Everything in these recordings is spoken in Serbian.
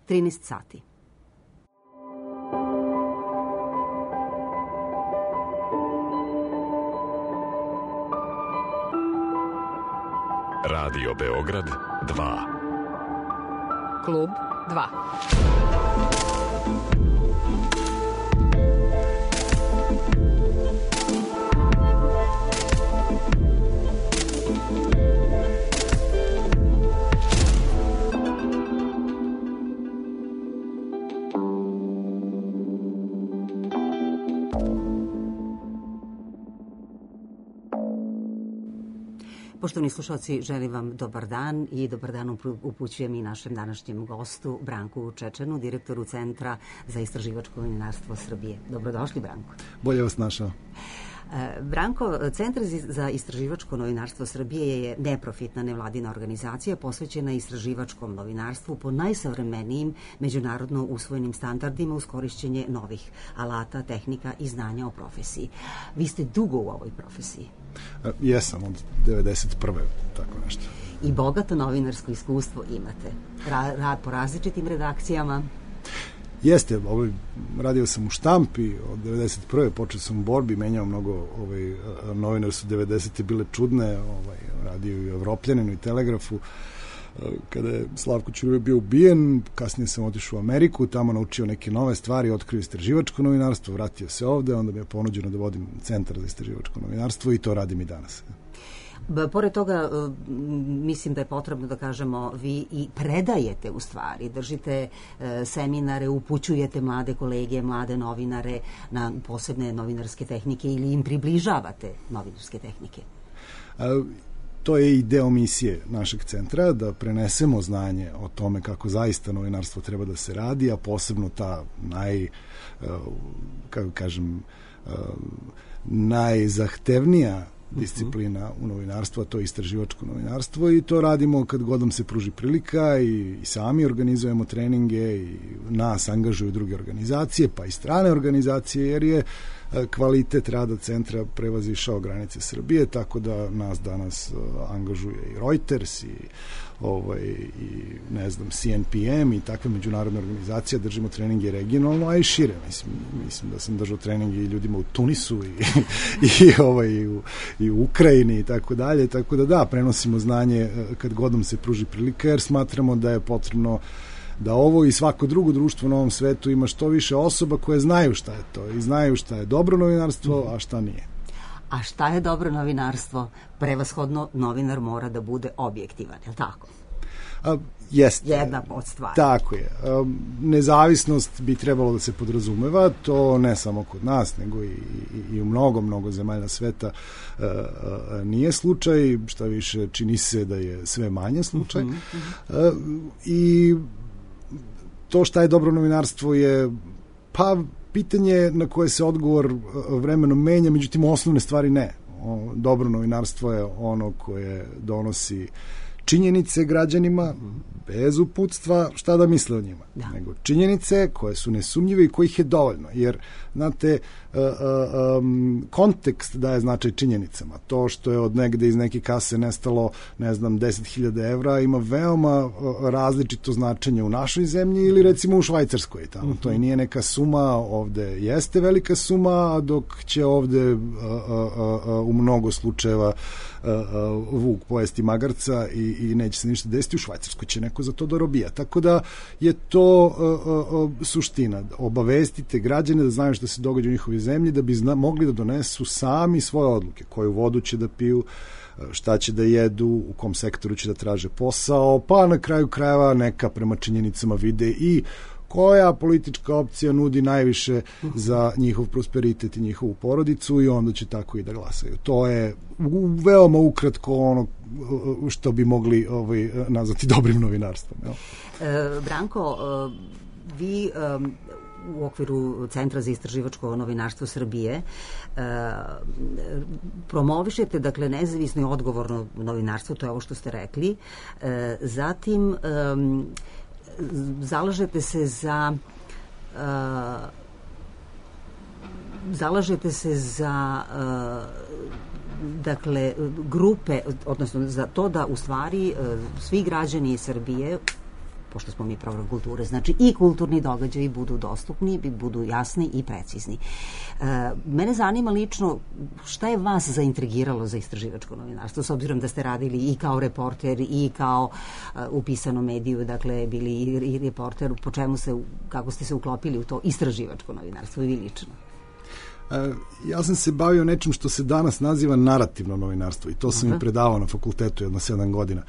13 sati. Radio Beograd 2. Klub 2. Poštovani slušalci, želim vam dobar dan i dobar dan upućujem i našem današnjem gostu, Branku Čečenu, direktoru Centra za istraživačko novinarstvo Srbije. Dobrodošli, Branko. Bolje vas našao. Branko, Centar za istraživačko novinarstvo Srbije je neprofitna nevladina organizacija posvećena istraživačkom novinarstvu po najsavremenijim međunarodno usvojenim standardima uz korišćenje novih alata, tehnika i znanja o profesiji. Vi ste dugo u ovoj profesiji. Jesam, od 91. tako nešto. I bogato novinarsko iskustvo imate. Rad po različitim redakcijama. Jeste, radio sam u štampi od 91. počeo sam u Borbi, menjao mnogo, novinari su 90. bile čudne, radio i u Evropljaninu i Telegrafu. Kada je Slavko Ćuruvija bio ubijen, kasnije sam otišao u Ameriku, tamo naučio neke nove stvari, otkrio istraživačko novinarstvo, vratio se ovde, onda mi je ponuđeno da vodim Centar za istraživačko novinarstvo i to radim i danas. Pored toga, mislim da je potrebno da kažemo, vi i predajete u stvari, držite seminare, upućujete mlade kolege, mlade novinare na posebne novinarske tehnike ili im približavate novinarske tehnike? To je i deo misije našeg centra, da prenesemo znanje o tome kako zaista novinarstvo treba da se radi, a posebno ta najzahtevnija disciplina u novinarstvu, a to je istraživačko novinarstvo, i to radimo kad god nam se pruži prilika i sami organizujemo treninge i nas angažuju druge organizacije, pa i strane organizacije, jer je kvalitet rada centra prevazišao granice Srbije, tako da nas danas angažuje i Reuters i ne znam, CNPM i takve međunarodne organizacije. Držimo treninge regionalno, a i šire. Mislim da sam držao treninge i ljudima u Tunisu i u Ukrajini i tako dalje. Tako da, prenosimo znanje kad god nam se pruži prilika, jer smatramo da je potrebno da ovo i svako drugo društvo na ovom svetu ima što više osoba koje znaju šta je to i znaju šta je dobro novinarstvo, a šta nije. A šta je dobro novinarstvo? Prevashodno novinar mora da bude objektivan, je li tako? Jeste. Jedna od stvari. Tako je. Nezavisnost bi trebalo da se podrazumeva, to ne samo kod nas, nego i u mnogo zemalja sveta nije slučaj, šta više čini se da je sve manje slučaj. I to šta je dobro novinarstvo je pitanje na koje se odgovor vremenom menja, međutim osnovne stvari ne. Dobro novinarstvo je ono koje donosi činjenice građanima bez uputstva šta da misle o njima, nego činjenice koje su nesumnjive i kojih je dovoljno, jer znate, kontekst daje značaj činjenicama. To što je od negde iz neke kase nestalo, ne znam, 10.000 evra ima veoma različito značenje u našoj zemlji ili recimo u Švajcarskoj. Tamo to i nije neka suma, ovde jeste velika suma, dok će ovde u mnogo slučajeva vuk pojesti magarca i neće se ništa desiti. U Švajcarskoj će neko za to da robija. Tako da je to suština. Obavestite građane da znaju šta se događa u njihovoj zemlji, da bi mogli da donesu sami svoje odluke, koju vodu će da piju, šta će da jedu, u kom sektoru će da traže posao, pa na kraju krajeva neka prema činjenicama vide i koja politička opcija nudi najviše za njihov prosperitet i njihovu porodicu, i onda će tako i da glasaju. To je veoma ukratko ono što bi mogli nazvati dobrim novinarstvom. Branko, vi u okviru Centra za istraživačko novinarstvo Srbije promovišete, dakle, nezavisno i odgovorno novinarstvo, to je ovo što ste rekli. Zatim zalažete se za dakle, grupe, odnosno za to da u stvari svi građani Srbije pošto smo mi program kulture, znači i kulturni događaji budu dostupni, budu jasni i precizni. Mene zanima lično šta je vas zaintrigiralo za istraživačko novinarstvo, s obzirom da ste radili i kao reporter i kao u pisanom mediju, dakle bili i reporter, kako ste se uklopili u to istraživačko novinarstvo i vi lično? Ja sam se bavio nečim što se danas naziva narativno novinarstvo i to sam i predavao na fakultetu jedno 7 godina.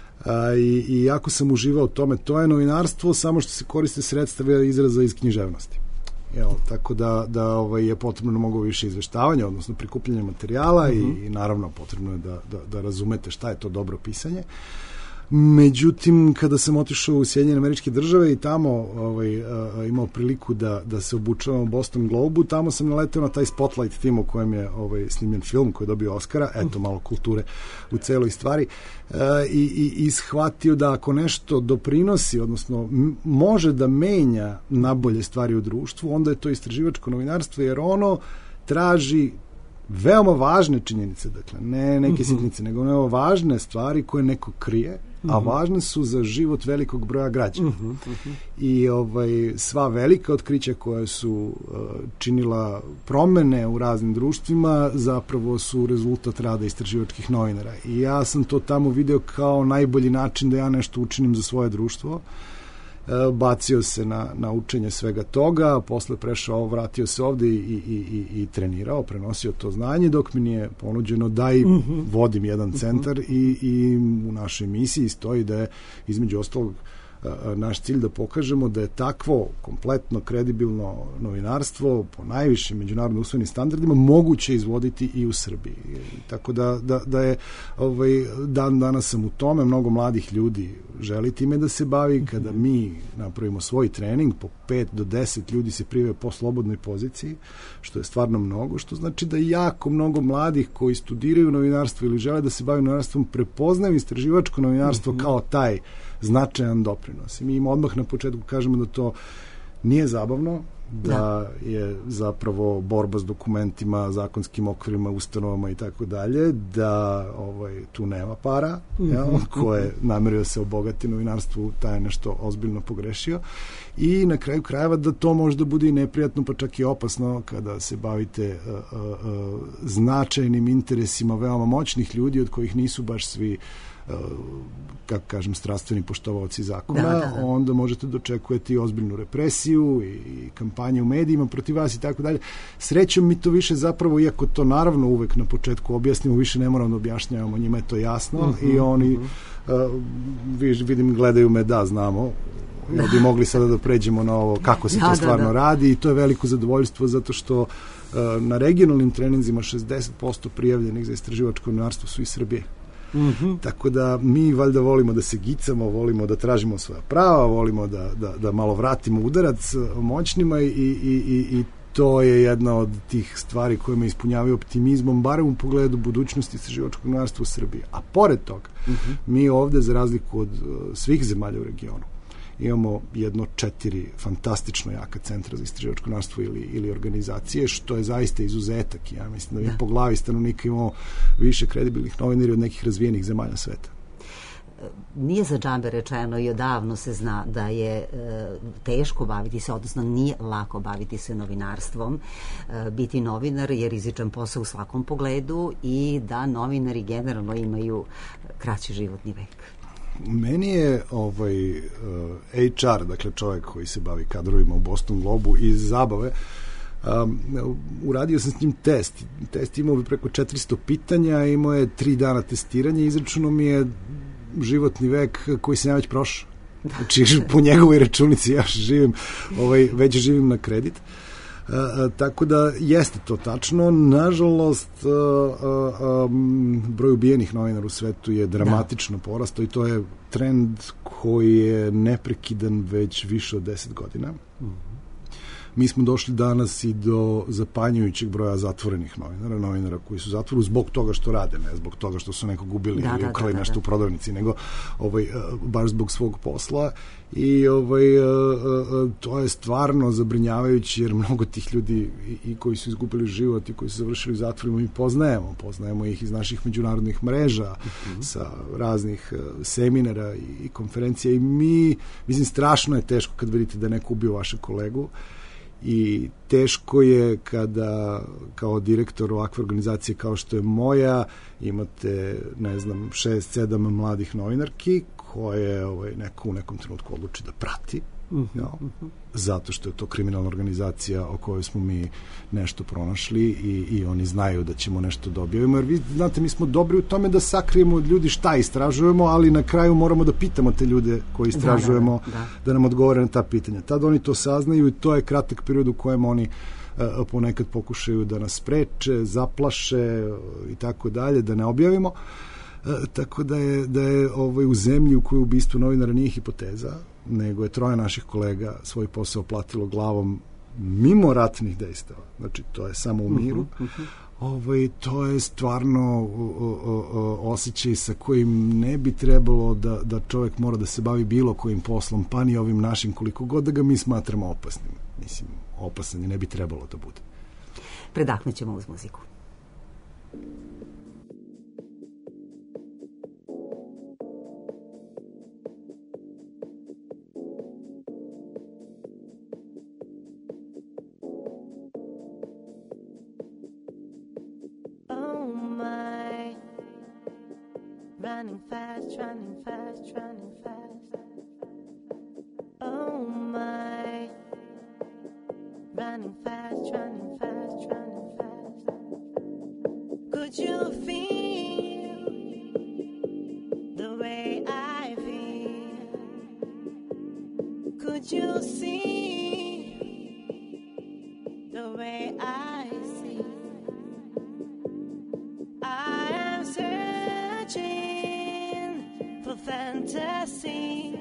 I jako sam uživao u tome. To je novinarstvo samo što se koriste sredstva izraza iz književnosti. Tako da je potrebno mnogo više izveštavanja, odnosno prikupljanja materijala i naravno potrebno je da razumete šta je to dobro pisanje. Međutim, kada sam otišao u Sjedinjene Američke Države i tamo imao priliku da se obučavam u Boston Globu, tamo sam naleteo na taj Spotlight tim u kojem je snimljen film koji je dobio Oscara, eto malo kulture u celoj stvari, i shvatio da ako nešto doprinosi, odnosno može da menja nabolje stvari u društvu, onda je to istraživačko novinarstvo, jer ono traži veoma važne činjenice, dakle, ne neke sitnice, nego veoma važne stvari koje neko krije, a važne su za život velikog broja građana. I sva velika otkrića koja su činila promene u raznim društvima zapravo su rezultat rada istraživačkih novinara. I ja sam to tamo video kao najbolji način da ja nešto učinim za svoje društvo. Bacio se na učenje svega toga, posle prešao, vratio se ovde i trenirao, prenosio to znanje, dok mi nije ponuđeno da i vodim jedan centar i u našoj emisiji stoji da je između ostalog naš cilj da pokažemo da je takvo kompletno kredibilno novinarstvo po najvišim međunarodno usvojenim standardima moguće izvoditi i u Srbiji. Tako da je danas sam u tome, mnogo mladih ljudi želi time da se bavi. Kada mi napravimo svoj trening, po 5 do 10 ljudi se prijave po slobodnoj poziciji, što je stvarno mnogo, što znači da jako mnogo mladih koji studiraju novinarstvo ili žele da se bave novinarstvom prepoznaju istraživačko novinarstvo kao taj značajan doprinos. I mi im odmah na početku kažemo da to nije zabavno, da je zapravo borba s dokumentima, zakonskim okvirima, ustanovama i tako dalje, da tu nema para, ko je namerio se obogati novinarstvu, taj je nešto ozbiljno pogrešio. I na kraju krajeva da to možda bude i neprijatno, pa čak i opasno kada se bavite značajnim interesima veoma moćnih ljudi od kojih nisu baš svi kako kažem, strastveni poštovaoci zakona, onda možete dočekujete i ozbiljnu represiju i kampanje u medijima protiv vas i tako dalje. Srećom mi to više zapravo, iako to naravno uvek na početku objasnimo, više ne moram da objašnjavamo, njima je to jasno i oni vidim, gledaju me, da, znamo, bi mogli sada da pređemo na ovo kako se to stvarno radi i to je veliko zadovoljstvo zato što na regionalnim treninzima 60% prijavljenih za istraživačko novinarstvo su iz Srbije. Tako da mi valjda volimo da se gicamo, volimo da tražimo svoja prava, volimo da malo vratimo udarac moćnima i to je jedna od tih stvari koje me ispunjavaju optimizmom, barem u pogledu budućnosti istraživačkog novinarstva u Srbiji. A pored toga, mi ovde, za razliku od svih zemalja u regionu, imamo 4 fantastično jaka centra za istraživačko novinarstvo ili organizacije, što je zaista izuzetak. Ja mislim da mi po glavi stanovnika imamo više kredibilnih novinara od nekih razvijenih zemalja sveta. Nije za džambe rečeno i odavno se zna da je teško baviti se, odnosno nije lako baviti se novinarstvom. Biti novinar je rizičan posao u svakom pogledu i da novinari generalno imaju kraći životni vek. Meni je HR, dakle čovjek koji se bavi kadrovima u Boston Globu iz zabave, uradio sam s njim test. Test imao bi preko 400 pitanja, imao je 3 dana testiranja i izračunao mi je životni vek koji sam ja već prošao. Znači, po njegovoj računici ja već živim na kredit. Tako da jeste to tačno. Nažalost, broj ubijenih novinara u svetu je dramatično porastao i to je trend koji je neprekidan već više od 10 godina. Mi smo došli danas i do zapanjujućeg broja zatvorenih novinara koji su u zatvoru zbog toga što rade, ne zbog toga što su nekog ubili ili ukrali nešto u prodavnici, nego baš zbog svog posla. i to je stvarno zabrinjavajuće, jer mnogo tih ljudi i koji su izgubili život i koji su završili u zatvorima mi poznajemo ih iz naših međunarodnih mreža, sa raznih seminara i konferencija, i mislim, strašno je teško kad vidite da je neko ubio vašeg kolegu, i teško je kada kao direktor ovakve organizacije kao što je moja imate, 6-7 mladih novinarki koje neko u nekom trenutku odluči da prati, zato što je to kriminalna organizacija o kojoj smo mi nešto pronašli i oni znaju da ćemo nešto dobijemo, jer vi znate, mi smo dobri u tome da sakrijemo od ljudi šta istražujemo, ali na kraju moramo da pitamo te ljude koji istražujemo da nam odgovore na ta pitanja. Tad oni to saznaju i to je kratak period u kojem oni ponekad pokušaju da nas spreče, zaplaše i tako dalje, da ne objavimo. Tako da je u zemlji u kojoj ubistvo novinara nije hipoteza, nego je 3 naših kolega svoj posao platilo glavom mimo ratnih dejstava. Znači, to je samo u miru. To je stvarno osjećaj sa kojim ne bi trebalo da čovjek mora da se bavi bilo kojim poslom, pa ni ovim našim, koliko god da ga mi smatramo opasnim. Mislim, opasan je, ne bi trebalo da bude. Predahnut ćemo uz muziku. Running fast, running fast, running fast. Oh my. Running fast, running fast, running fast. Could you feel the way I feel? Could you see the way I see? I am searching for fantasy,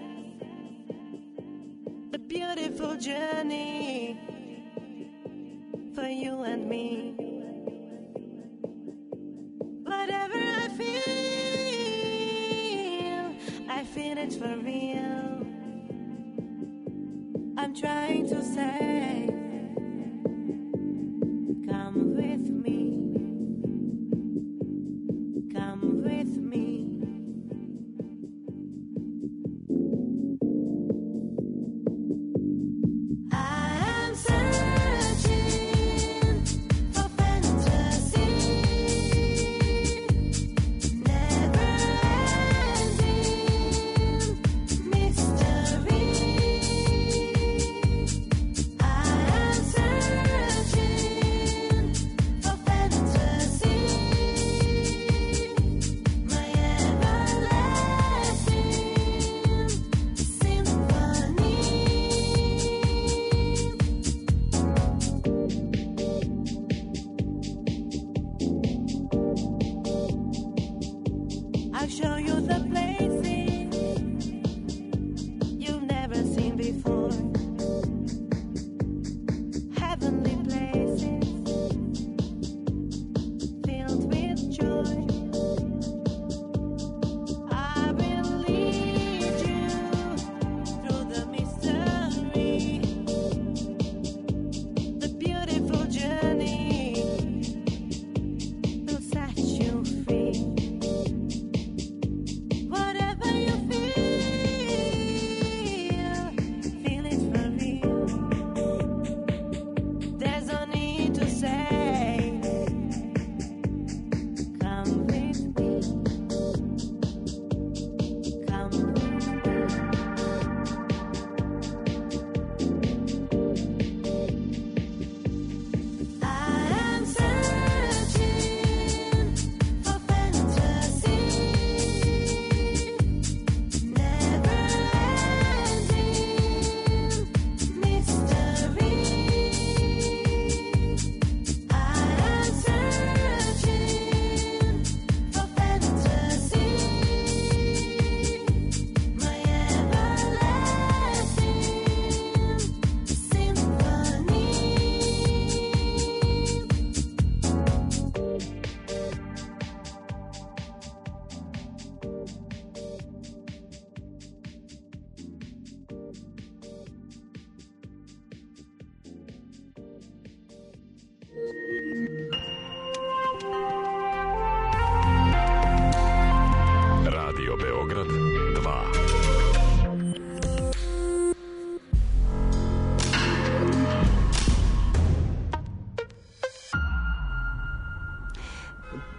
a beautiful journey for you and me. Whatever I feel it for real. I'm trying to say, come with me, come with me. I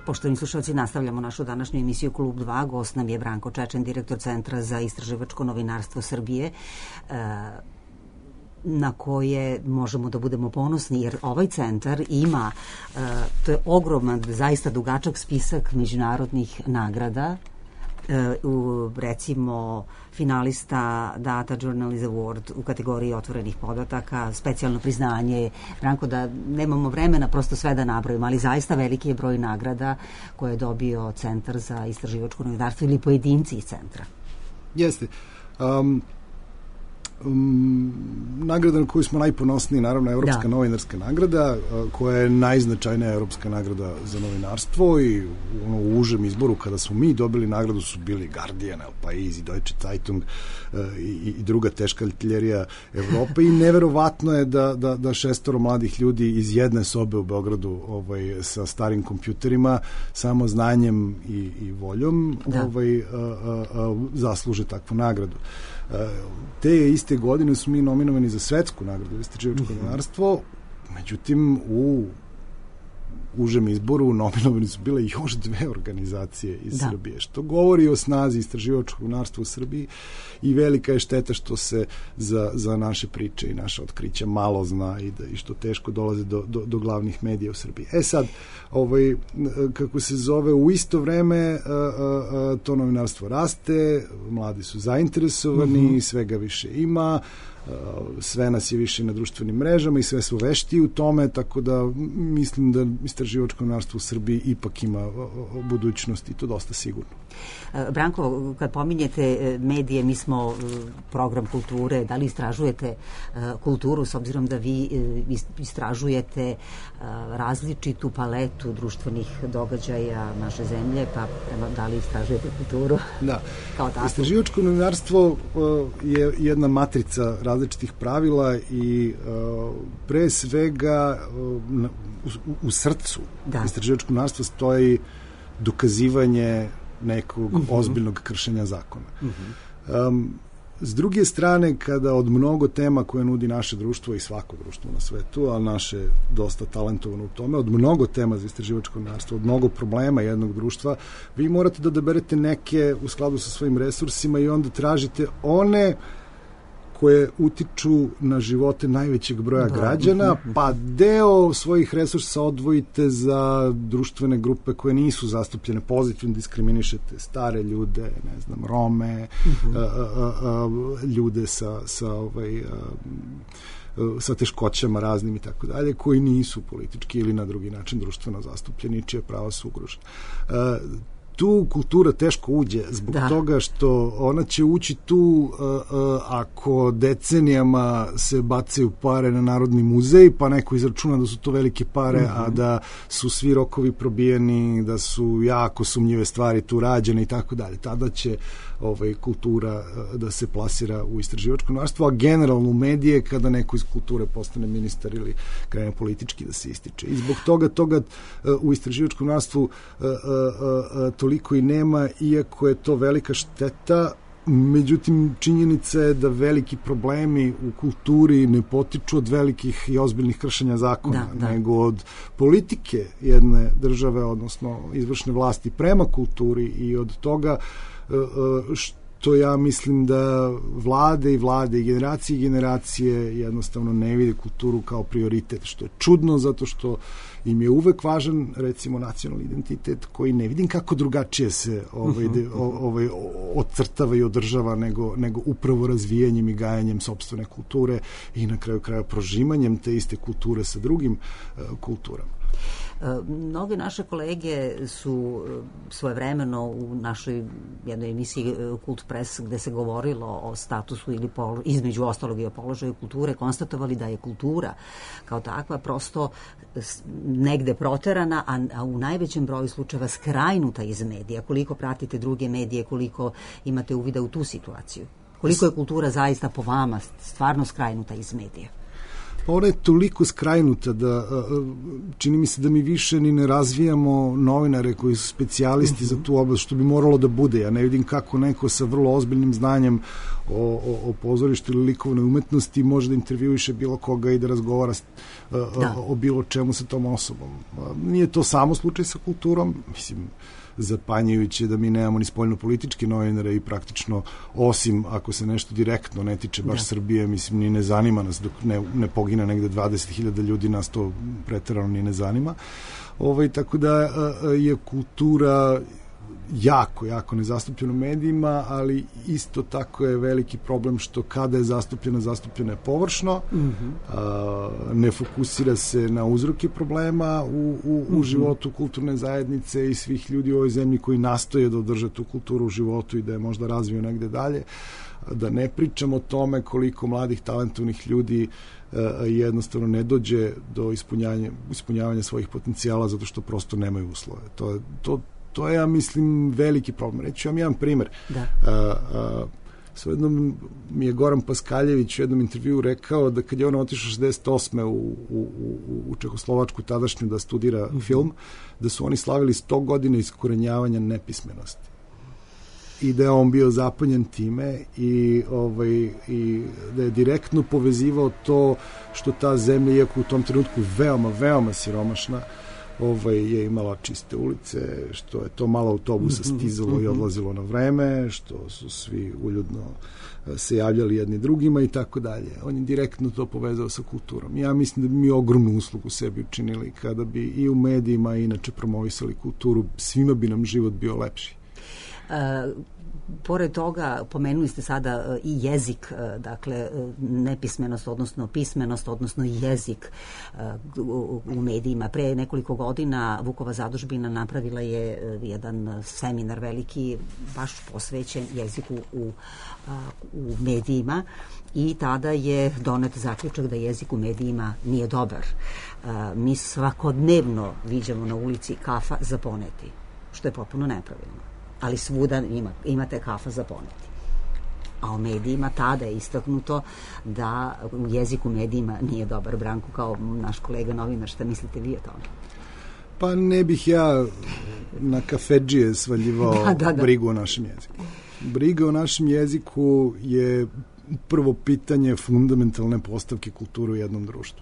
Poštovani slušalci, nastavljamo našu današnju emisiju Klub 2. Gost nam je Branko Čečen, direktor Centra za istraživačko novinarstvo Srbije, na koje možemo da budemo ponosni, jer ovaj centar ima, to je ogroman, zaista dugačak spisak međunarodnih nagrada, recimo finalista Data Journalism Award u kategoriji otvorenih podataka, specijalno priznanje. Branko, da nemamo vremena prosto sve da nabrojimo, ali zaista veliki je broj nagrada koje je dobio Centar za istraživačko novinarstvo ili pojedinci iz centra. Jeste. Nagrada na koju smo najponosniji, naravno, Evropska novinarska nagrada, koja je najznačajnija evropska nagrada za novinarstvo, i u užem izboru kada smo mi dobili nagradu su bili Guardian, El Pais i Deutsche Zeitung i druga teška artiljerija Evrope, i neverovatno je da 6 mladih ljudi iz jedne sobe u Beogradu sa starim kompjuterima, samo znanjem i voljom zasluže takvu nagradu. Te iste godine su mi nominovani za svetsku nagradu za istraživačko novinarstvo, međutim u užem izboru nominovani su bile još 2 organizacije iz Srbije, što govori o snazi istraživačkog novinarstva u Srbiji, i velika je šteta što se za naše priče i naše otkrića malo zna i što teško dolaze do glavnih medija u Srbiji. Sad, kako se zove, u isto vreme to novinarstvo raste, mladi su zainteresovani, svega više ima, sve nas je više na društvenim mrežama i sve su vešti u tome, tako da mislim da istraživačko novinarstvo u Srbiji ipak ima budućnost, i to dosta sigurno. Branko, kad pominjete medije, mi smo program kulture, da li istražujete kulturu, s obzirom da vi istražujete različitu paletu društvenih događaja naše zemlje, pa da li istražujete kulturu? Da, istraživačko novinarstvo je jedna matrica različitih pravila i pre svega u srcu istraživačkog novinarstva stoji dokazivanje nekog ozbiljnog kršenja zakona. S druge strane, kada od mnogo tema koje nudi naše društvo i svako društvo na svetu, a naše dosta talentovano u tome, od mnogo tema za istraživačko novinarstvo, od mnogo problema jednog društva, vi morate da odaberete neke u skladu sa svojim resursima i onda tražite one koje utiču na živote najvećeg broja građana, pa deo svojih resursa odvojite za društvene grupe koje nisu zastupljene, pozitivno diskriminišete stare ljude, ne znam, Rome, ljude sa teškoćama raznim i tako dalje, koji nisu politički ili na drugi način društveno zastupljeni, čije prava su ugrožene. Tu kultura teško uđe zbog toga što ona će ući tu ako decenijama se bacaju pare na Narodni muzej, pa neko izračuna da su to velike pare, a da su svi rokovi probijeni, da su jako sumnjive stvari tu rađene i tako dalje. Tada će kultura da se plasira u istraživačko novinarstvo, a generalno u medije kada neko iz kulture postane ministar ili krene politički da se ističe. I zbog toga u istraživačkom novinarstvu toliko i nema, iako je to velika šteta. Međutim, činjenica je da veliki problemi u kulturi ne potiču od velikih i ozbiljnih kršenja zakona, nego od politike jedne države, odnosno izvršne vlasti prema kulturi, i od toga što ja mislim da vlade i generacije jednostavno ne vide kulturu kao prioritet, što je čudno, zato što im je uvek važan, recimo, nacionalni identitet, koji ne vidim kako drugačije se ocrtava i održava nego upravo razvijanjem i gajanjem sopstvene kulture i na kraju kraja prožimanjem te iste kulture sa drugim kulturama. Mnoge naše kolege su svojevremeno u našoj jednoj emisiji Kult Press, gde se govorilo o statusu ili između ostalog i o položaju kulture, konstatovali da je kultura kao takva prosto negde proterana, a u najvećem broju slučajeva skrajnuta iz medija. Koliko pratite druge medije, koliko imate uvida u tu situaciju? Koliko je kultura zaista po vama stvarno skrajnuta iz medija? Ona je toliko skrajnuta da čini mi se da mi više ni ne razvijamo novinare koji su specijalisti za tu oblast, što bi moralo da bude. Ja ne vidim kako neko sa vrlo ozbiljnim znanjem o pozorištu ili likovnoj umetnosti može da intervjuiše bilo koga i da razgovara o bilo čemu sa tom osobom. Nije to samo slučaj sa kulturom, mislim, zapanjujuće da mi nemamo ni spoljno-političke novinare i praktično, osim ako se nešto direktno ne tiče baš Srbije, mislim, ni ne zanima nas dok ne pogine negde 20.000 ljudi, nas to preterano ni ne zanima. Tako da je kultura jako nezastupljena u medijima, ali isto tako je veliki problem što kada je zastupljena je površno, ne fokusira se na uzroke problema u životu kulturne zajednice i svih ljudi u ovoj zemlji koji nastoje da održe tu kulturu u životu i da je možda razviju negde dalje. Da ne pričamo o tome koliko mladih talentovnih ljudi jednostavno ne dođe do ispunjavanja svojih potencijala zato što prosto nemaju uslove. To je, ja mislim, veliki problem. Reći vam jedan primer. Jednom mi je Goran Paskaljević u jednom intervjuu rekao da kad je on otišao 68. u Čehoslovačku tadašnju da studira film, da su oni slavili 100 godina iskorenjavanja nepismenosti. I da je on bio zapanjen time i da je direktno povezivao to što ta zemlja, iako u tom trenutku veoma siromašna, je imala čiste ulice, što je to malo autobusa stizalo i odlazilo na vreme, što su svi uljudno se javljali jedni drugima i tako dalje. On je direktno to povezao sa kulturom. Ja mislim da bi mi ogromnu uslugu sebi učinili kada bi i u medijima i inače promovisali kulturu, svima bi nam život bio lepši. Pored toga, pomenuli ste sada i jezik, dakle, nepismenost, odnosno pismenost, odnosno jezik u medijima. Pre nekoliko godina Vukova zadužbina napravila je jedan seminar veliki, baš posvećen jeziku u medijima i tada je donet zaključak da jezik u medijima nije dobar. Mi svakodnevno viđamo na ulici kafa za poneti, što je potpuno nepravilno. Ali svuda imate kafa za poneti. A u medijima tada je istaknuto da jezik u medijima nije dobar. Branko, kao naš kolega novinar, šta mislite vi o tome? Pa ne bih ja na kafedžije svaljivao brigu o našem jeziku. Briga o našem jeziku je prvo pitanje fundamentalne postavke kulture u jednom društvu.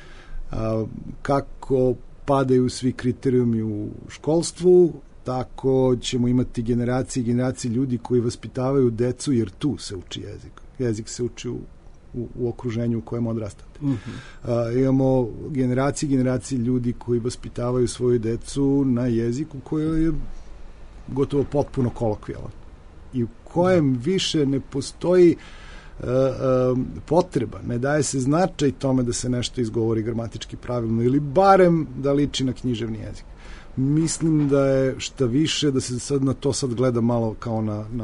Kako padaju svi kriterijumi u školstvu, tako ćemo imati generacije ljudi koji vaspitavaju decu, jer tu se uči jezik. Jezik se uči u okruženju u kojem odrastate. Imamo generacije ljudi koji vaspitavaju svoju decu na jeziku koji je gotovo potpuno kolokvijalan i u kojem više ne postoji potreba, ne daje se značaj tome da se nešto izgovori gramatički pravilno ili barem da liči na književni jezik. Mislim da je šta više, da se sad na to sad gleda malo kao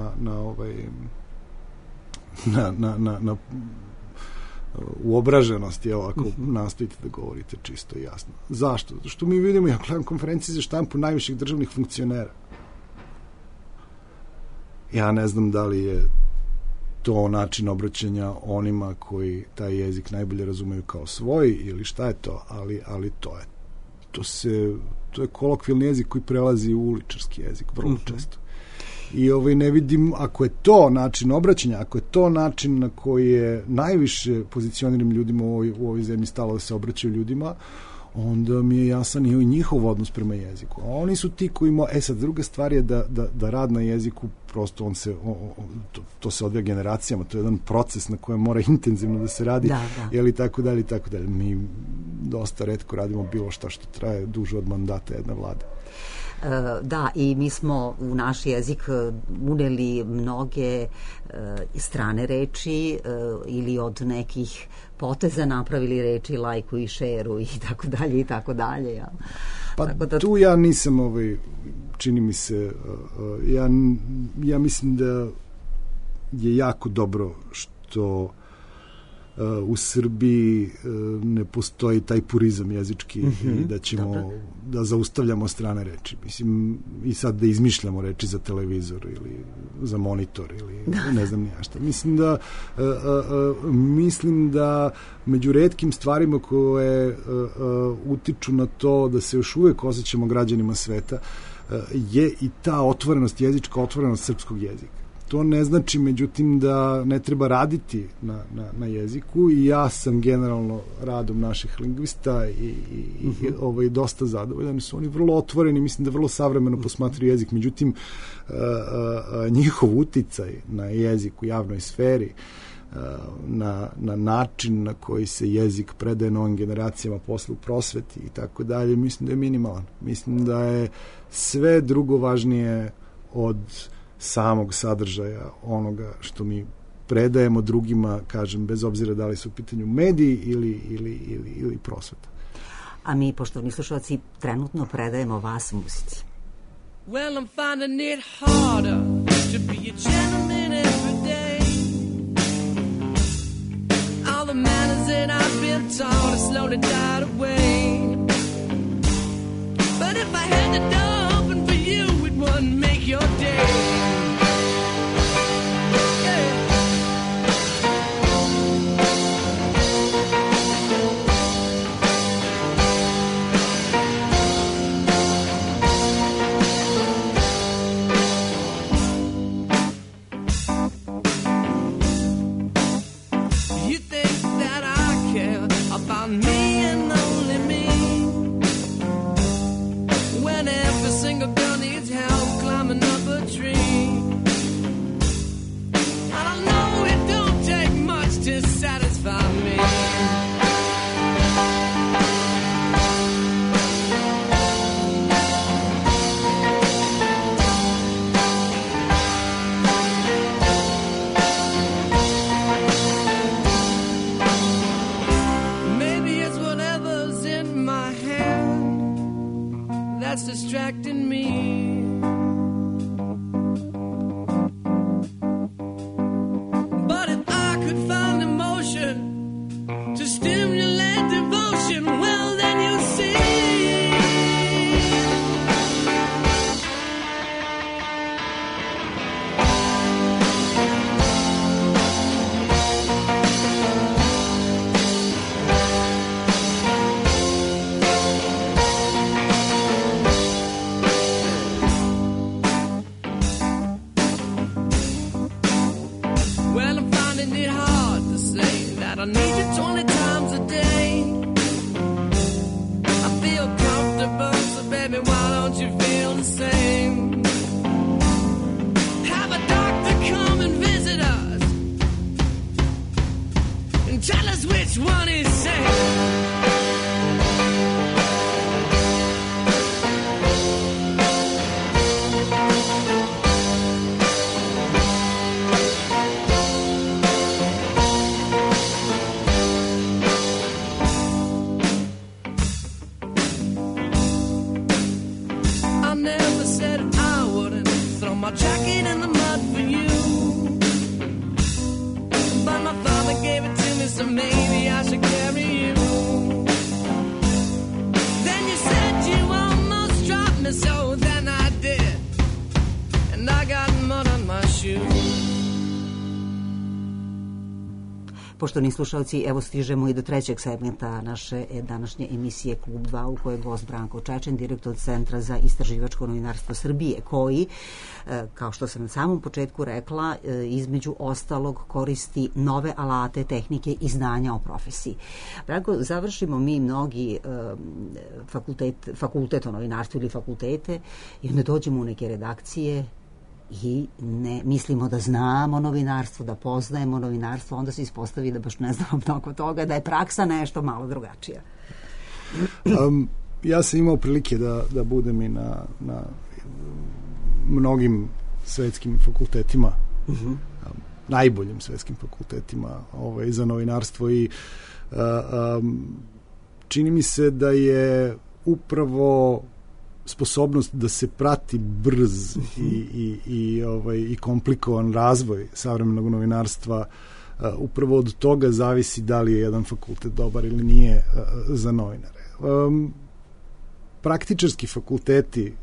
na uobraženost, evo, ako nastojite da govorite čisto i jasno. Zašto? Zato što mi vidimo, ja gledam konferencije za štampu najviših državnih funkcionera. Ja ne znam da li je to način obraćanja onima koji taj jezik najbolje razumeju kao svoj ili šta je to, ali to je kolokvijalni jezik koji prelazi u uličarski jezik vrlo često. I ne vidim, ako je to način obraćanja, ako je to način na koji je najviše pozicioniranim ljudima u ovoj zemlji stalo da se obraćaju ljudima, onda mi je jasan i njihov odnos prema jeziku. A oni su ti koji sad, druga stvar je da rad na jeziku prosto to se odvija generacijama, to je jedan proces na kojem mora intenzivno da se radi, ili tako dalje. Mi dosta retko radimo bilo šta što traje duže od mandata jedne vlade. Da, i mi smo u naš jezik uneli mnoge strane reči ili od nekih poteza napravili reči lajku i šeru i tako dalje i tako dalje. Ja. Pa tu ja nisam, čini mi se, ja mislim da je jako dobro što u Srbiji ne postoji taj purizam jezički i da ćemo da zaustavljamo strane reči. Mislim, i sad da izmišljamo reči za televizor ili za monitor ili ne znam nija šta. Mislim da među retkim stvarima koje utiču na to da se još uvek osjećamo građanima sveta je i ta otvorenost, jezička otvorenost srpskog jezika. To ne znači, međutim, da ne treba raditi na jeziku i ja sam generalno radom naših lingvista i dosta zadovoljan. Su oni vrlo otvoreni, mislim da vrlo savremeno posmatraju jezik, međutim, njihov uticaj na jezik u javnoj sferi, na način na koji se jezik predaje novim generacijama posle u prosveti i tako dalje, mislim da je minimalan. Mislim da je sve drugo važnije od samog sadržaja onoga što mi predajemo drugima, kažem, bez obzira da li su u pitanju mediji ili prosveta. A mi, poštovani slušalci, trenutno predajemo vas muzici. Well, I'm finding it harder to be a gentleman every day. All the manners that I've been taught have slowly died away. But if I had the door open for you, it wouldn't make your day. Distracting me. But if I could find emotion to stimulate devotion, well then you see. I need you 20 times a day. I feel comfortable, so baby, why don't you feel the same? Have a doctor come and visit us and tell us which one is safe. My jacket in the mud for you, but my father gave it to me, so maybe I should carry you. Then you said you almost dropped me, so then I did, and I got mud on my shoes. Poštovani slušalci, evo stižemo i do trećeg segmenta naše današnje emisije Klub 2, u kojoj je gost Branko Čečen, direktor Centra za istraživačko novinarstvo Srbije, koji, kao što sam na samom početku rekla, između ostalog koristi nove alate, tehnike i znanja o profesiji. Branko, završimo mi mnogi fakultet o novinarstvu ili fakultete i onda dođemo u neke redakcije i ne mislimo da znamo novinarstvo, da poznajemo novinarstvo, onda se ispostavi da baš ne znamo mnogo toga, da je praksa nešto malo drugačija. Ja sam imao prilike da budem i na mnogim svetskim fakultetima, najboljim svetskim fakultetima za novinarstvo i čini mi se da je upravo sposobnost da se prati brz i komplikovan razvoj savremenog novinarstva, upravo od toga zavisi da li je jedan fakultet dobar ili nije za novinare. Praktičarski fakulteti,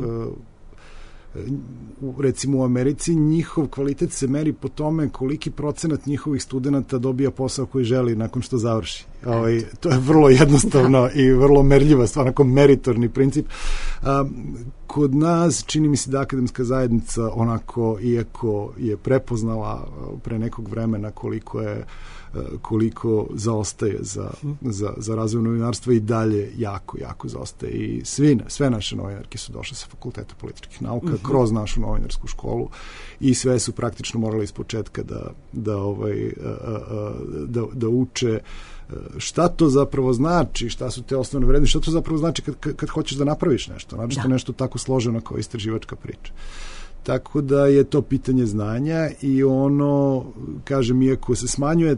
recimo u Americi, njihov kvalitet se meri po tome koliki procenat njihovih studenta dobija posao koji želi nakon što završi. To je vrlo jednostavno i vrlo merljiva stvar, onako meritorni princip. kod nas čini mi se da akademska zajednica onako, iako je prepoznala pre nekog vremena koliko zaostaje za razvoj novinarstva, i dalje jako zaostaje. I sve naše novinarke su došle sa Fakulteta političkih nauka kroz našu novinarsku školu i sve su praktično morali ispočetka da uče šta to zapravo znači, šta su te osnovne vrednosti, šta to zapravo znači kad hoćeš da napraviš nešto, znači nešto tako složeno kao istraživačka priča. Tako da je to pitanje znanja i ono, kažem, iako se smanjuje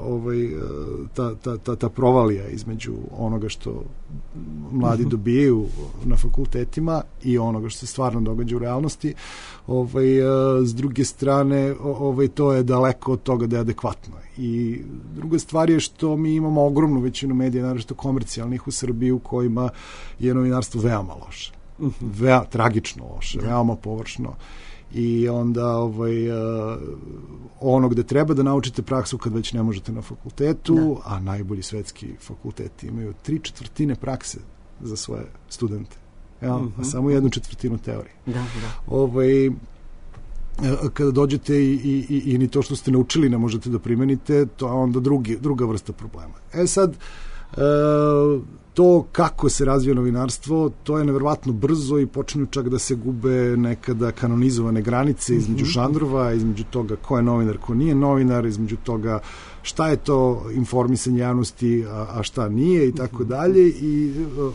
ta provalija između onoga što mladi dobijaju na fakultetima i onoga što se stvarno događa u realnosti, s druge strane, to je daleko od toga da je adekvatno. I druga stvar je što mi imamo ogromnu većinu medija, naročito komercijalnih u Srbiji, u kojima je novinarstvo veoma loše. Tragično loše, veoma površno. I onda ono gde treba da naučite praksu kad već ne možete na fakultetu, a najbolji svetski fakulteti imaju 3/4 prakse za svoje studente. A samo 1/4 teorije. Kada dođete i ni to što ste naučili ne možete da primenite, to je onda druga vrsta problema. Sad, to kako se razvija novinarstvo, to je neverovatno brzo i počinju čak da se gube nekada kanonizovane granice između žanrova, između toga ko je novinar, ko nije novinar, između toga šta je to informisanje javnosti, a šta nije i tako dalje, i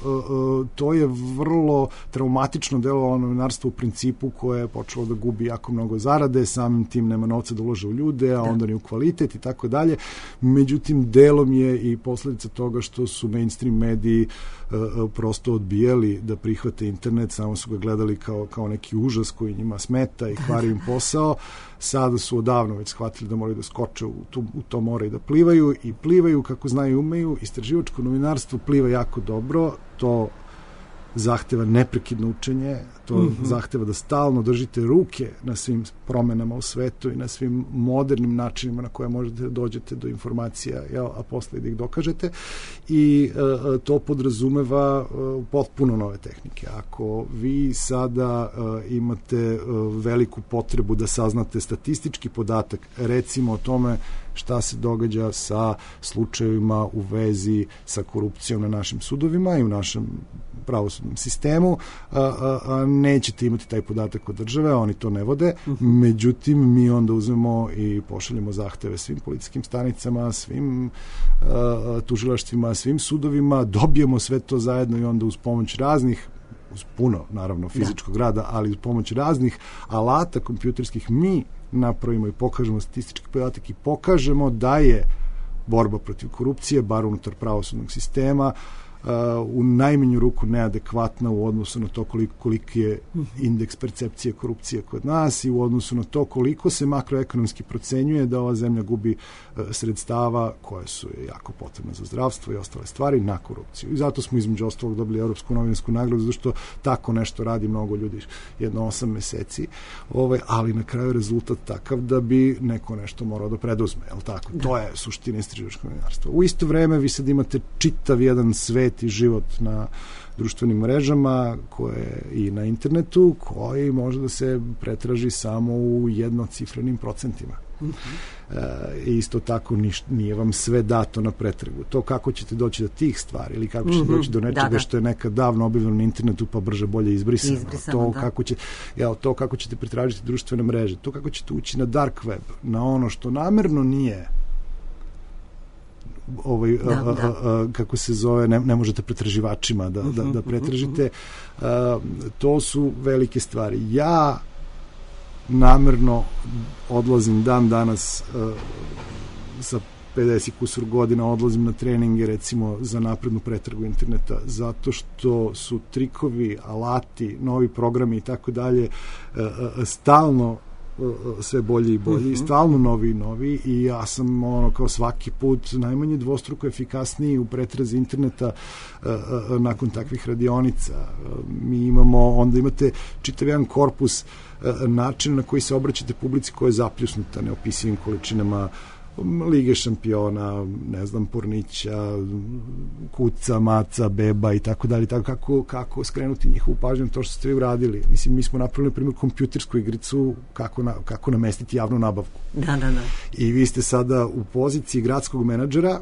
to je vrlo traumatično delovalo novinarstvo u principu koje je počelo da gubi jako mnogo zarade, samim tim nema novca da ulaže u ljude, a onda ni u kvalitet i tako dalje. Međutim, delom je i posledica toga što su mainstream mediji prosto odbijali da prihvate internet, samo su ga gledali kao neki užas koji njima smeta i kvari im posao. Sada su odavno već shvatili da moraju da skoče u to more i da plivaju kako znaju i umeju. Istraživačko novinarstvo pliva jako dobro, to zahteva neprekidno učenje, to zahteva da stalno držite ruke na svim promenama u svetu i na svim modernim načinima na koje možete da dođete do informacija, a posle da ih dokažete, i to podrazumeva potpuno nove tehnike. Ako vi sada imate veliku potrebu da saznate statistički podatak, recimo o tome šta se događa sa slučajevima u vezi sa korupcijom na našim sudovima i u našem pravosudnom sistemu, nećete imati taj podatak od države, oni to ne vode. Međutim, mi onda uzmemo i pošaljemo zahteve svim policijskim stanicama, svim tužilaštvima, svim sudovima, dobijemo sve to zajedno i onda uz pomoć raznih, uz puno, naravno, fizičkog rada, ali uz pomoć raznih alata kompjuterskih mi napravimo i pokažemo statistički podatak i pokažemo da je borba protiv korupcije, bar unutar pravosudnog sistema, u najmanju ruku neadekvatna u odnosu na to koliki je indeks percepcije korupcije kod nas i u odnosu na to koliko se makroekonomski procenjuje da ova zemlja gubi sredstava koje su jako potrebne za zdravstvo i ostale stvari na korupciju. I zato smo između ostalog dobili Evropsku novinsku nagradu, zato što tako nešto radi mnogo ljudi jedno 8 meseci, ali na kraju rezultat takav da bi neko nešto morao da preduzme, je li tako? To je suština istraživačkog novinarstva. U isto vreme vi sad imate čitav jedan svet i život na društvenim mrežama i na internetu koji može da se pretraži samo u jednocifrenim procentima. Isto tako nije vam sve dato na pretragu. To kako ćete doći do tih stvari ili kako ćete doći do nečega što je nekad davno objavljeno na internetu pa brže bolje izbrisano. To kako ćete pretražiti društvene mreže, to kako ćete ući na dark web, na ono što namerno nije kako se zove, ne možete pretraživačima da pretražite. To su velike stvari. Ja namerno odlazim dan danas sa 50 kusur godina, odlazim na treninge recimo za naprednu pretragu interneta, zato što su trikovi, alati, novi programi i tako dalje stalno sve bolji i bolji, stalno novi i novi, i ja sam kao svaki put najmanje dvostruko efikasniji u pretrazi interneta nakon takvih radionica. Onda imate čitav jedan korpus načina na koji se obraćate publici koja je zapljusnuta neopisivim količinama Lige šampiona, ne znam, Pornića, Kuca, Maca, Beba i tako dalje, tako kako skrenuti njihovu pažnju to što ste vi uradili. Mislim, mi smo napravili, na primjer, kompjutersku igricu kako namestiti javnu nabavku. Da. I vi ste sada u poziciji gradskog menadžera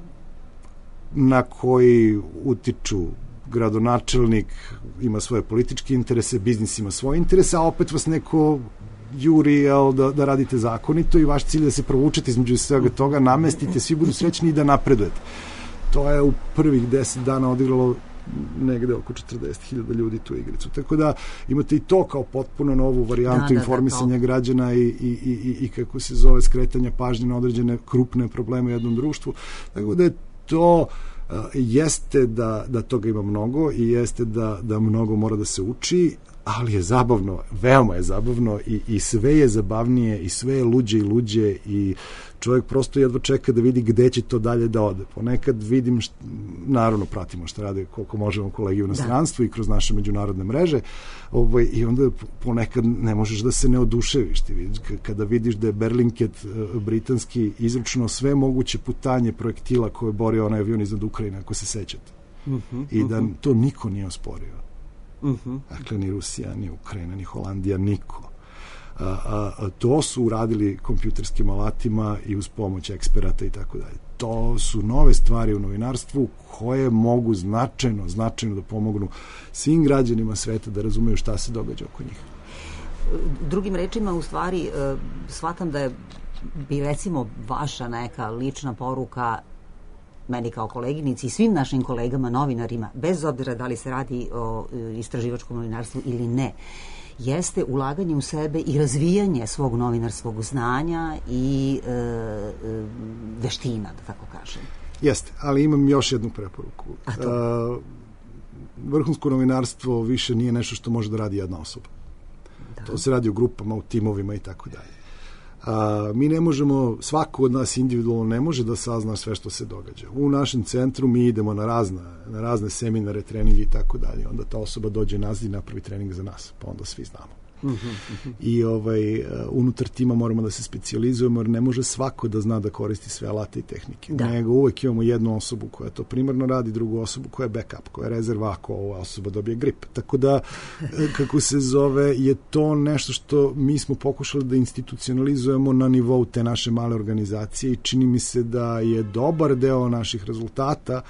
na koji utiču gradonačelnik, ima svoje političke interese, biznis ima svoje interese, a opet vas neko juri da radite zakonito i vaš cilj je da se provučete između svega toga, namestite, svi budu srećni i da napredujete. To je u prvih 10 dana odigralo negde oko 40.000 ljudi tu igricu. Tako da imate i to kao potpuno novu varijantu informisanja građana i kako se zove skretanja pažnje na određene krupne probleme u jednom društvu. Tako da je to jeste da toga ima mnogo i jeste da mnogo mora da se uči, ali je zabavno, veoma je zabavno i sve je zabavnije i sve je luđe i luđe i čovjek prosto jedva čeka da vidi gde će to dalje da ode. Ponekad vidim, naravno pratimo što rade koliko možemo kolegi u inostranstvu i kroz naše međunarodne mreže i onda ponekad ne možeš da se ne oduševiš. Kada vidiš da je Berlinket britanski izručno sve moguće putanje projektila koje je borio onaj avion iznad Ukrajine, ako se sećate. I da to niko nije osporio. Dakle, ni Rusija, ni Ukrajina, ni Holandija, niko. To su uradili kompjuterskim alatima i uz pomoć eksperata i tako dalje. To su nove stvari u novinarstvu koje mogu značajno da pomognu svim građanima sveta da razumeju šta se događa oko njih. Drugim rečima, u stvari, shvatam da bi recimo vaša neka lična poruka meni kao koleginici i svim našim kolegama novinarima, bez obzira da li se radi o istraživačkom novinarstvu ili ne, jeste ulaganje u sebe i razvijanje svog novinarskog znanja i veština, da tako kažem. Jeste, ali imam još jednu preporuku. Vrhunsko novinarstvo više nije nešto što može da radi jedna osoba. To se radi u grupama, u timovima i tako dalje. Mi ne možemo, svako od nas individualno ne može da sazna sve što se događa. U našem centru mi idemo na razne seminare, treninge i tako dalje. Onda ta osoba dođe nazad i napravi trening za nas, pa onda svi znamo. I unutar tima moramo da se specijalizujemo, jer ne može svako da zna da koristi sve alate i tehnike. Nego uvek imamo jednu osobu koja to primarno radi, drugu osobu koja je backup, koja je rezerva ako ova osoba dobije grip. Tako da, kako se zove, je to nešto što mi smo pokušali da institucionalizujemo na nivou te naše male organizacije i čini mi se da je dobar deo naših rezultata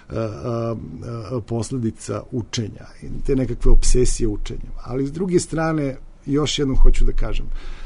posledica učenja, te nekakve obsesije učenjem. Ali s druge strane, još jednom hoću da kažem,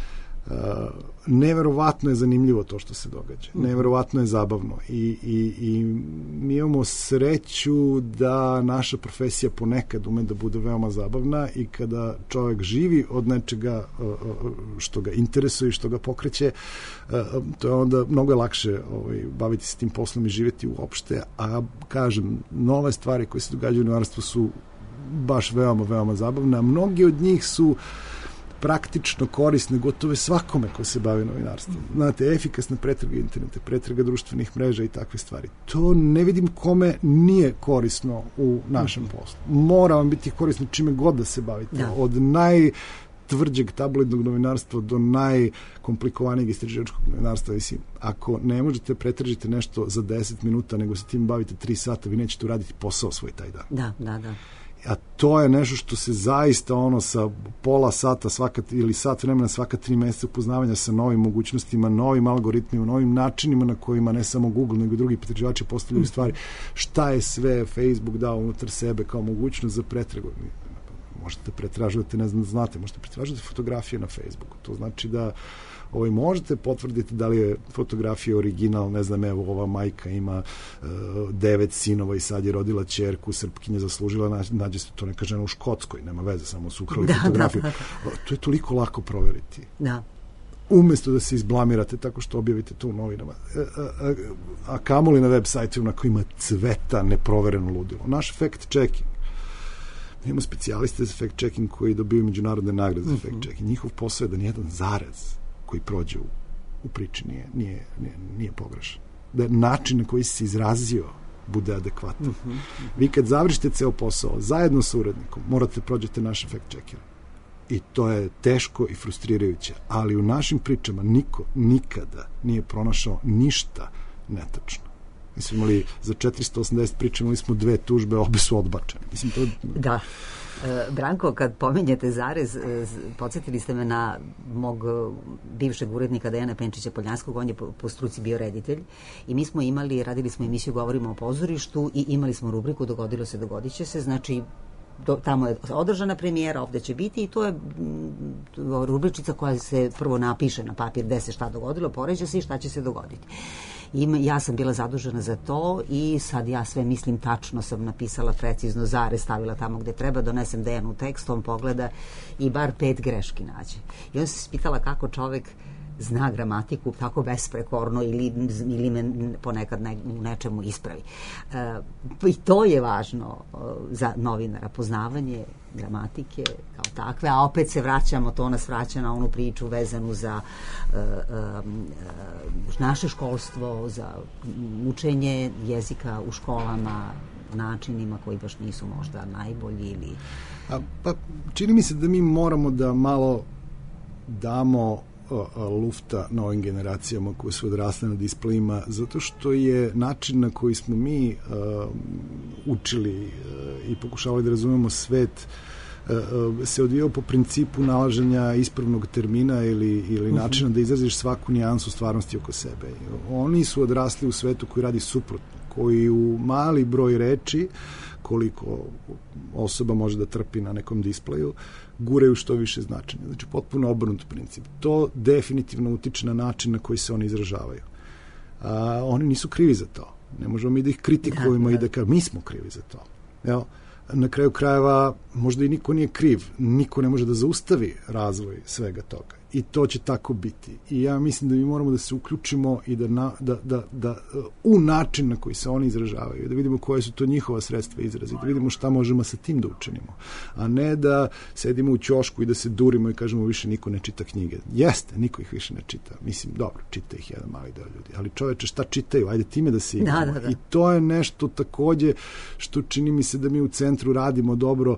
neverovatno je zanimljivo to što se događa. Neverovatno je zabavno i mi imamo sreću da naša profesija ponekad ume da bude veoma zabavna i kada čovjek živi od nečega što ga interesuje i što ga pokreće, to je onda mnogo lakše baviti se tim poslom i živjeti uopšte, a kažem, nove stvari koje se događaju u novinarstvu su baš veoma zabavne, a mnogi od njih su praktično korisne gotove svakome ko se bavi novinarstvom. Znate, efikasna pretraga interneta, pretraga društvenih mreža i takve stvari. To ne vidim kome nije korisno u našem poslu. Mora vam biti korisno čime god da se bavite. Od najtvrđeg tabloidnog novinarstva do najkomplikovanijeg istraživačkog novinarstva. Ako ne možete pretražiti nešto za 10 minuta, nego se tim bavite 3 sata, vi nećete uraditi posao svoj taj dan. Da. A to je nešto što se zaista sa pola sata ili sat vremena svaka 3 meseca upoznavanja sa novim mogućnostima, novim algoritmima, novim načinima na kojima ne samo Google, nego i drugi pretraživači postavljaju stvari. Šta je sve Facebook dao unutar sebe kao mogućnost za pretragu? Možete pretraživati, ne znam da znate, možete pretraživati fotografije na Facebooku. To znači da možete potvrditi da li je fotografija original, ne znam, evo, ova majka ima 9 sinova i sad je rodila ćerku, Srpkinje, zaslužila, nađe se to neka žena u Škotskoj, nema veze, samo su ukrali fotografiju. To je toliko lako proveriti. Umesto da se izblamirate tako što objavite to u novinama. A kamoli na web sajtu na kojima cveta neprovereno ludilo. Naš fact checking. Imamo specijaliste za fact checking koji dobiju međunarodne nagrade za fact checking. Njihov posao je da nijedan zarez koji prođe u priči nije pogrešan. Da način na koji se izrazio bude adekvatan. Vi kad završite ceo posao, zajedno sa urednikom, morate prođete naše fact checkere. I to je teško i frustrirajuće. Ali u našim pričama niko nikada nije pronašao ništa netačno. Mi smo imali za 480 priča, imali smo 2 tužbe, obe su odbačene. Mislim, to... Da. Branko, kad pominjete zarez, podsjetili ste me na mog bivšeg urednika Dejana Penčića Poljanskog, on je po struci bio reditelj i mi smo radili smo emisiju Govorimo o pozorištu i imali smo rubriku Dogodilo se, dogodit će se, znači tamo je održana premijera, ovde će biti i to je rubričica koja se prvo napiše na papir gde se šta dogodilo, poređa se i šta će se dogoditi. I ja sam bila zadužena za to i sad ja sve mislim tačno, sam napisala precizno zarez, stavila tamo gde treba, donesem Dejanu tekst, on pogleda i bar 5 greški nađe. I on se spitala kako čovek zna gramatiku tako besprekorno ili me ponekad u nečemu ispravi. I to je važno za novinara, poznavanje gramatike kao takve, a opet se vraćamo, to nas vraća na onu priču vezanu za naše školstvo, za učenje jezika u školama, načinima koji baš nisu možda najbolji ili... Pa čini mi se da mi moramo da malo damo lufta novim generacijama koje su odrasle na displejima, zato što je način na koji smo mi učili i pokušavali da razumemo svet se odvijao po principu nalaženja ispravnog termina ili načina da izraziš svaku nijansu stvarnosti oko sebe. Oni su odrasli u svetu koji radi suprotno, koji u mali broj reči, koliko osoba može da trpi na nekom displeju, guraju što više značenja. Znači, potpuno obrnut princip. To definitivno utiče na način na koji se oni izražavaju. Oni nisu krivi za to. Ne možemo mi da ih kritikujemo i da kao mi smo krivi za to. Evo, na kraju krajeva možda i niko nije kriv. Niko ne može da zaustavi razvoj svega toga. I to će tako biti. I ja mislim da mi moramo da se uključimo i da u način na koji se oni izražavaju, da vidimo koje su to njihova sredstva izrazi, da vidimo šta možemo sa tim da učinimo. A ne da sedimo u ćošku i da se durimo i kažemo više niko ne čita knjige. Jeste, niko ih više ne čita. Mislim, dobro, čita ih jedan mali deo ljudi. Ali čoveče, šta čitaju? Ajde time da se igramo. Da. I to je nešto takođe što čini mi se da mi u centru radimo dobro.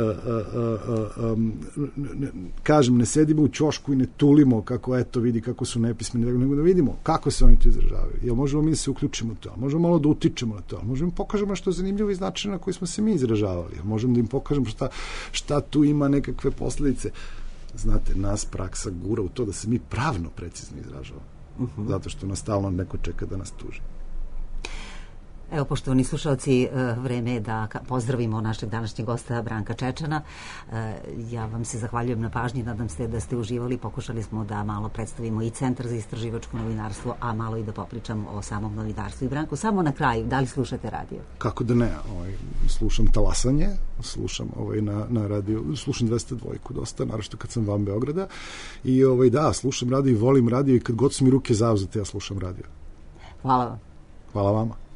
Kažem, ne sedimo u ćošku i ne tulimo kako eto vidi kako su nepismeni, nego da vidimo kako se oni to izražavaju. Jel možemo mi da se uključimo u to? Možemo malo da utičemo na to? Možemo pokažemo što je zanimljivo iz načina na koji smo se mi izražavali? Možemo da im pokažemo šta tu ima nekakve posledice. Znate, nas praksa gura u to da se mi pravno precizno izražavamo. Zato što nas stalno neko čeka da nas tuži. Evo, poštovani slušalci, vreme je da pozdravimo našeg današnjeg gosta Branka Čečana. Ja vam se zahvaljujem na pažnji, nadam se da ste uživali. Pokušali smo da malo predstavimo i Centar za istraživačko novinarstvo, a malo i da popričamo o samom novinarstvu. I Branko, samo na kraju, da li slušate radio? Kako da ne? Slušam Talasanje, slušam na radio, slušam 202 dosta, naravno kad sam van Beograda. I da, slušam radio i volim radio i kad god su mi ruke zauzete, ja slušam radio. Hvala vam. Hvala vama.